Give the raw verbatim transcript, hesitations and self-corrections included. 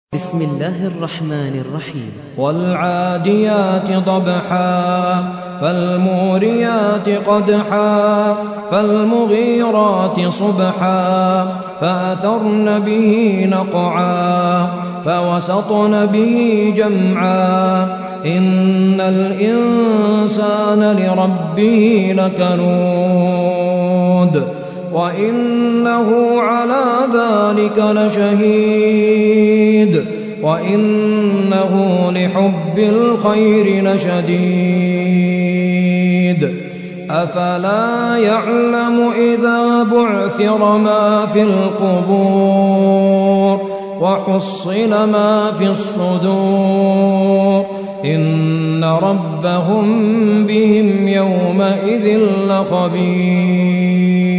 بسم الله الرحمن الرحيم. والعاديات ضبحا فالموريات قدحا فالمغيرات صبحا فأثرن به نقعا فوسطن به جمعا إن الإنسان لربه لكنود وإنه على ذلك لشهيد وإنه لحب الخير لشديد أفلا يعلم إذا بعثر ما في القبور وحصل ما في الصدور إن ربهم بهم يومئذ لخبير.